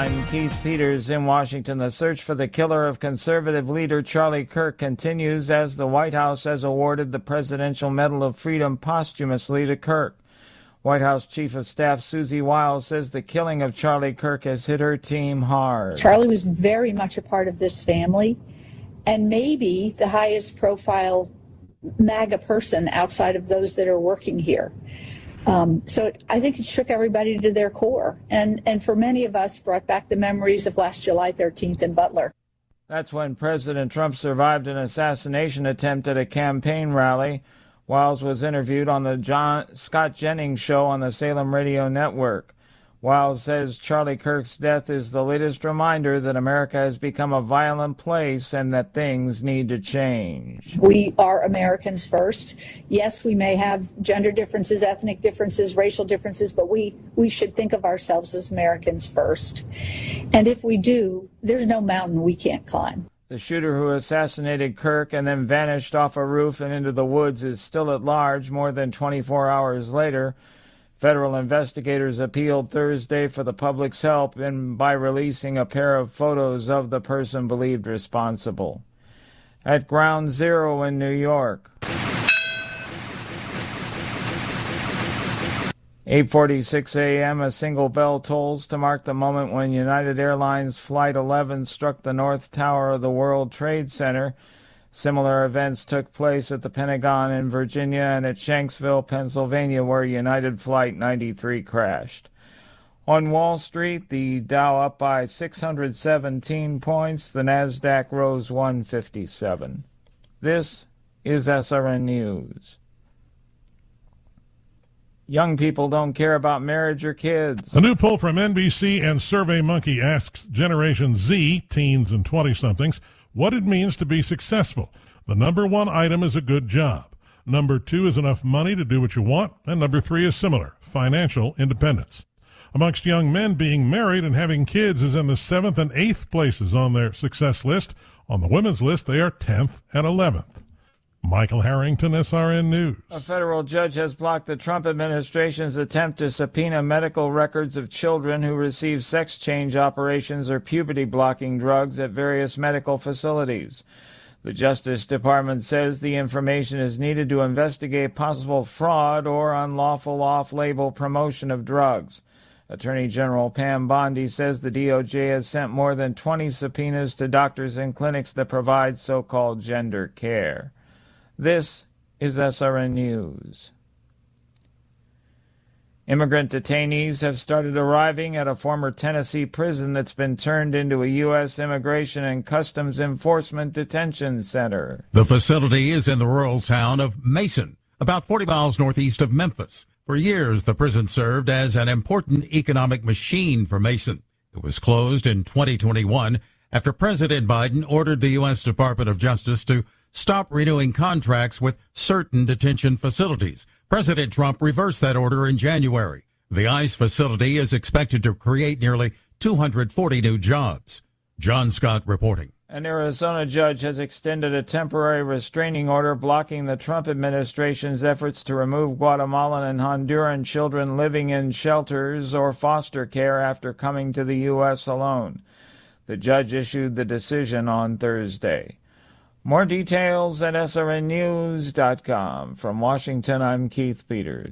I'm Keith Peters in Washington. The search for the killer of conservative leader Charlie Kirk continues as the White House has awarded the Presidential Medal of Freedom posthumously to Kirk. White House Chief of Staff Susie Wiles says the killing of Charlie Kirk has hit her team hard. Charlie was very much a part of this family and maybe the highest profile MAGA person outside of those that are working here. So I think it shook everybody to their core, and for many of us brought back the memories of last July 13th in Butler. That's when President Trump survived an assassination attempt at a campaign rally. Wiles was interviewed on the Scott Jennings show on the Salem Radio Network. Wiles says Charlie Kirk's death is the latest reminder that America has become a violent place and that things need to change. We are Americans first. Yes, we may have gender differences, ethnic differences, racial differences, but we should think of ourselves as Americans first. And if we do, there's no mountain we can't climb. The shooter who assassinated Kirk and then vanished off a roof and into the woods is still at large more than 24 hours later. Federal investigators appealed Thursday for the public's help by releasing a pair of photos of the person believed responsible. At Ground Zero in New York, 8:46 a.m., a single bell tolls to mark the moment when United Airlines Flight 11 struck the North Tower of the World Trade Center. Similar events took place at the Pentagon in Virginia and at Shanksville, Pennsylvania, where United Flight 93 crashed. On Wall Street, the Dow up by 617 points. The Nasdaq rose 157. This is SRN News. Young people don't care about marriage or kids. A new poll from NBC and SurveyMonkey asks Generation Z, teens and 20-somethings, what it means to be successful. The number one item is a good job. Number two is enough money to do what you want. And number three is similar, financial independence. Amongst young men, being married and having kids is in the 7th and 8th places on their success list. On the women's list, they are 10th and 11th. Michael Harrington, SRN News. A federal judge has blocked the Trump administration's attempt to subpoena medical records of children who receive sex change operations or puberty-blocking drugs at various medical facilities. The Justice Department says the information is needed to investigate possible fraud or unlawful off-label promotion of drugs. Attorney General Pam Bondi says the DOJ has sent more than 20 subpoenas to doctors and clinics that provide so-called gender care. This is SRN News. Immigrant detainees have started arriving at a former Tennessee prison that's been turned into a U.S. Immigration and Customs Enforcement detention center. The facility is in the rural town of Mason, about 40 miles northeast of Memphis. For years, the prison served as an important economic machine for Mason. It was closed in 2021 after President Biden ordered the U.S. Department of Justice to stop renewing contracts with certain detention facilities. President Trump reversed that order in January. The ICE facility is expected to create nearly 240 new jobs. John Scott reporting. An Arizona judge has extended a temporary restraining order blocking the Trump administration's efforts to remove Guatemalan and Honduran children living in shelters or foster care after coming to the U.S. alone. The judge issued the decision on Thursday. More details at srnnews.com. From Washington, I'm Keith Peters.